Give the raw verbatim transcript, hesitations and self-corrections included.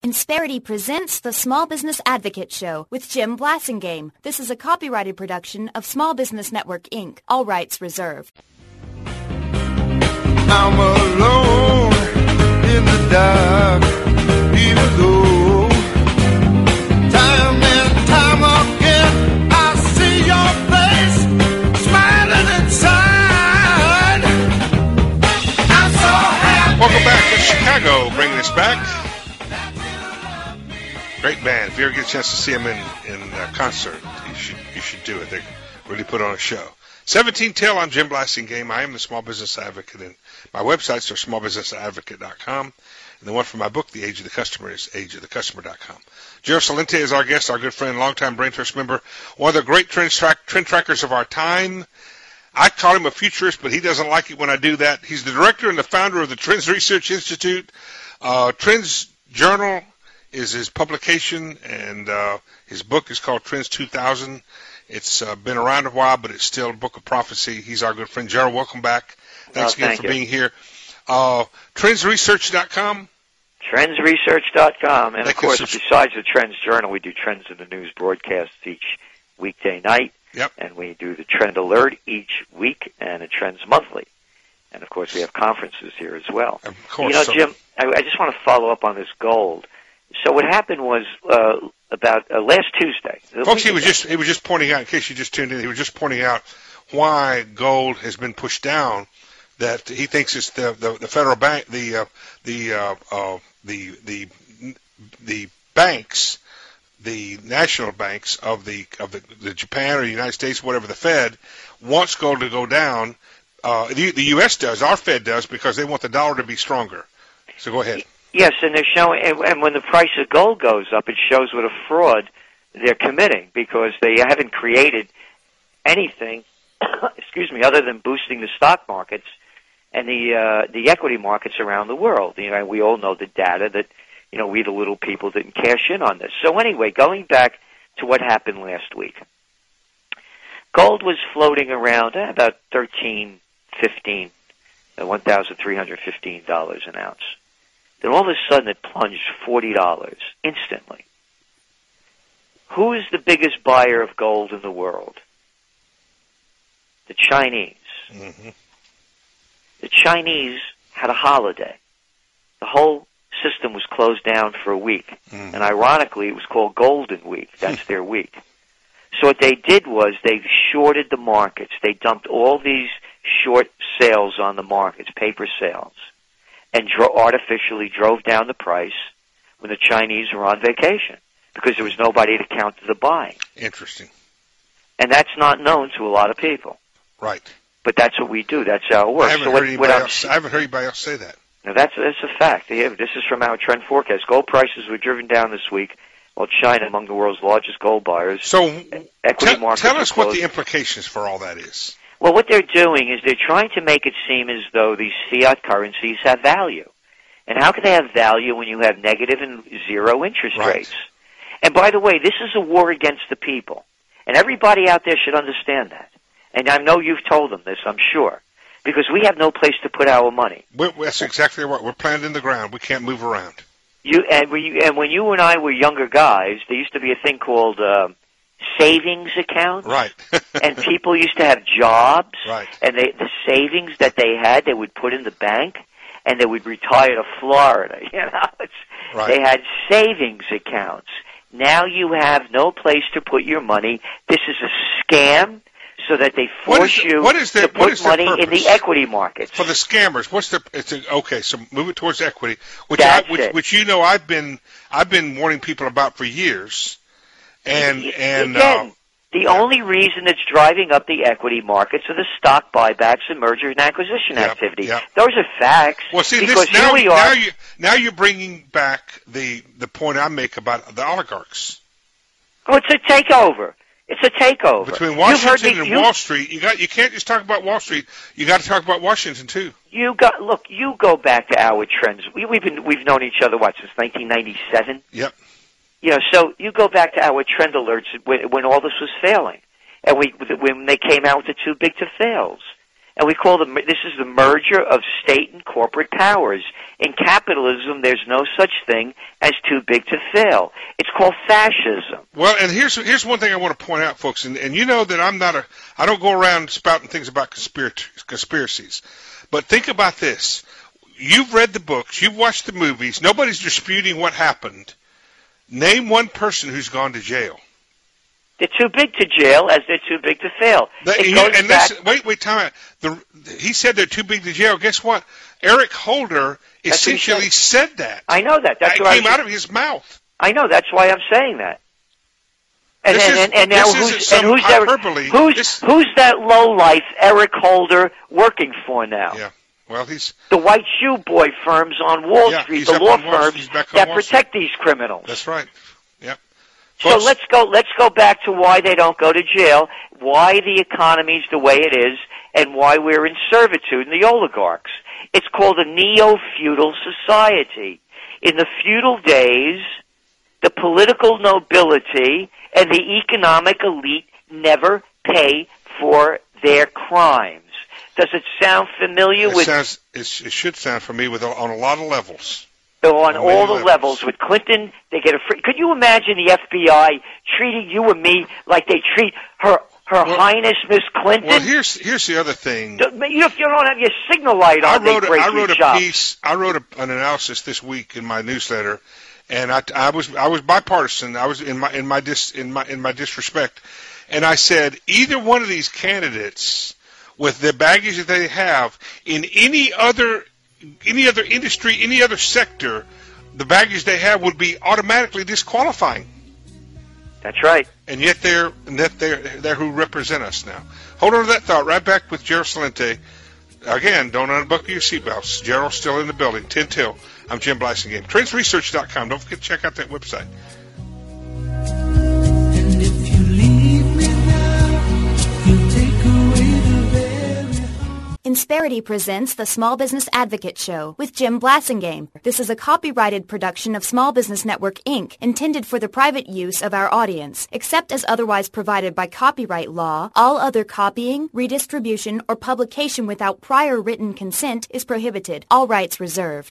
Insperity presents the Small Business Advocate Show with Jim Blasingame. This is a copyrighted production of Small Business Network, Incorporated. All rights reserved. I'm alone in the dark, even though time and time again I see your face smiling inside. I'm so happy. Welcome back to Chicago, bringing us back. Great band. If you ever get a chance to see them in in uh, concert, you should you should do it. They really put on a show. seventeen till, I'm Jim Blasingame. I am the Small Business Advocate, and my websites are small business advocate dot com, and the one for my book, The Age of the Customer, is age of the customer dot com. Gerald Celente is our guest, our good friend, longtime Brain Trust member, one of the great trend, track, trend trackers of our time. I call him a futurist, but he doesn't like it when I do that. He's the director and the founder of the Trends Research Institute. Uh, Trends Journal is his publication, and uh, his book is called Trends two thousand. It's uh, been around a while, but it's still a book of prophecy. He's our good friend. Gerald, welcome back. Thanks oh, again thank for you. being here. Uh, trends research dot com. trends research dot com. And, They of course, can subs- besides the Trends Journal, we do Trends in the News broadcasts each weekday night. Yep. And we do the Trend Alert each week and a Trends Monthly. And, of course, we have conferences here as well. Of course. You know, so- Jim, I, I just want to follow up on this gold. So what happened was uh, about uh, last Tuesday. Folks, he was just he was just pointing out, in case you just tuned in, he was just pointing out why gold has been pushed down. That he thinks it's the the, the federal bank, the uh, the uh, uh, the the the banks, the national banks of the of the, the Japan or the United States, whatever, the Fed wants gold to go down. Uh, the, the U S does, our Fed does, because they want the dollar to be stronger. So go ahead. Yes, and they're showing, and, and when the price of gold goes up, it shows what a fraud they're committing, because they haven't created anything, excuse me, other than boosting the stock markets and the uh, the equity markets around the world. You know, we all know the data that, you know, we the little people didn't cash in on this. So anyway, going back to what happened last week, gold was floating around eh, about thirteen fifteen, uh, one thousand three hundred fifteen dollars an ounce. Then all of a sudden it plunged forty dollars instantly. Who is the biggest buyer of gold in the world? The Chinese. Mm-hmm. The Chinese had a holiday. The whole system was closed down for a week. Mm-hmm. And ironically, it was called Golden Week. That's their week. So what they did was they shorted the markets. They dumped all these short sales on the markets, paper sales, and dro- artificially drove down the price when the Chinese were on vacation, because there was nobody to counter the buying. Interesting. And that's not known to a lot of people. Right. But that's what we do. That's how it works. I haven't, so heard, what, anybody what I'm, else, I haven't heard anybody else say that. now that's, that's a fact. Yeah, this is from our trend forecast. Gold prices were driven down this week, while China, among the world's largest gold buyers, So equity tell, markets tell were us what closed. the implications for all that is. Well, what they're doing is they're trying to make it seem as though these fiat currencies have value. And how can they have value when you have negative and zero interest Right. rates? And by the way, this is a war against the people. And everybody out there should understand that. And I know you've told them this, I'm sure. Because we have no place to put our money. We're, that's exactly right. We're planted in the ground. We can't move around. You and, when you and when you and I were younger guys, there used to be a thing called uh, savings accounts. Right. And people used to have jobs. Right. And they, the savings that they had, they would put in the bank, and they would retire to Florida. You know, it's, Right. They had savings accounts. Now you have no place to put your money. This is a scam, so that they What force is the- you what is their- to what put is their money in purpose? the equity markets. For the scammers, what's the? It's a, okay. So move it towards equity, which That's I, which, it. which you know I've been I've been warning people about for years, and Y- and Again, uh, the yeah. only reason it's driving up the equity markets are the stock buybacks and merger and acquisition Yep, activity. yep. Those are facts. well, see because this now here we now are. you now you're bringing back the the point I make about the oligarchs Oh, it's a takeover. It's a takeover. between You've heard Washington me- and you, Wall Street. You got you can't just talk about Wall Street. You got to talk about Washington too. You got look. You go back to our trends. We, we've been we've known each other what since nineteen ninety-seven. Yep. You know, so you go back to our trend alerts when, when all this was failing, and we when they came out with the too big to fails, And we call them, this is the merger of state and corporate powers. In capitalism, there's no such thing as too big to fail. It's called fascism. Well, and here's here's one thing I want to point out, folks, and, and you know that I'm not a, I don't go around spouting things about conspir- conspiracies, but think about this. You've read the books, you've watched the movies, nobody's disputing what happened. Name one person who's gone to jail. They're too big to jail as they're too big to fail. The, it and goes you, and back, listen, wait, wait, time out. The, he said they're too big to jail. Guess what? Eric Holder That's what he essentially said. said that. I know that. That's It what came I was, out of his mouth. I know. That's why I'm saying that. And This and, is- and, and now this who's isn't some and who's Eric, hyperbole. who's This- who's that lowlife Eric Holder working for now? Yeah. Well, he's The white shoe boy firms on Wall Yeah, Street, he's the up law on Wall Street. firms He's back on that Wall Street. protect these criminals. that's right. Yep. So Folks, let's go. Let's go back to why they don't go to jail, why the economy's the way it is, and why we're in servitude in the oligarchs. It's called a neo-feudal society. In the feudal days, the political nobility and the economic elite never pay for their crimes. Does it sound familiar it with sounds it, it should sound for me with on a lot of levels. on on all many the levels. levels? With Clinton, they get a free. Could you imagine the F B I treating you and me like they treat her Her Well- Highness Miss Clinton? Well, here's here's the other thing. Do- you- If you don't have your signal light I on, they wrote a, break I your wrote a chops. piece. I wrote a, an analysis this week in my newsletter, and I, I was I was bipartisan. I was in my in my dis in my in my disrespect, and I said either one of these candidates, with the baggage that they have in any other any other industry, any other sector, the baggage they have would be automatically disqualifying. That's right. And yet they're and yet they're they're who represent us now. Hold on to that thought. Right back with Gerald Celente. Again, don't unbuckle your seatbelts. Gerald's still in the building. ten till. I'm Jim Blasingame. Trends Research dot com. Don't forget to check out that website. And if you leave me now, you take away the very Insperity presents the Small Business Advocate Show with Jim Blasingame. This is a copyrighted production of Small Business Network, Incorporated, intended for the private use of our audience. Except as otherwise provided by copyright law, all other copying, redistribution, or publication without prior written consent is prohibited. All rights reserved.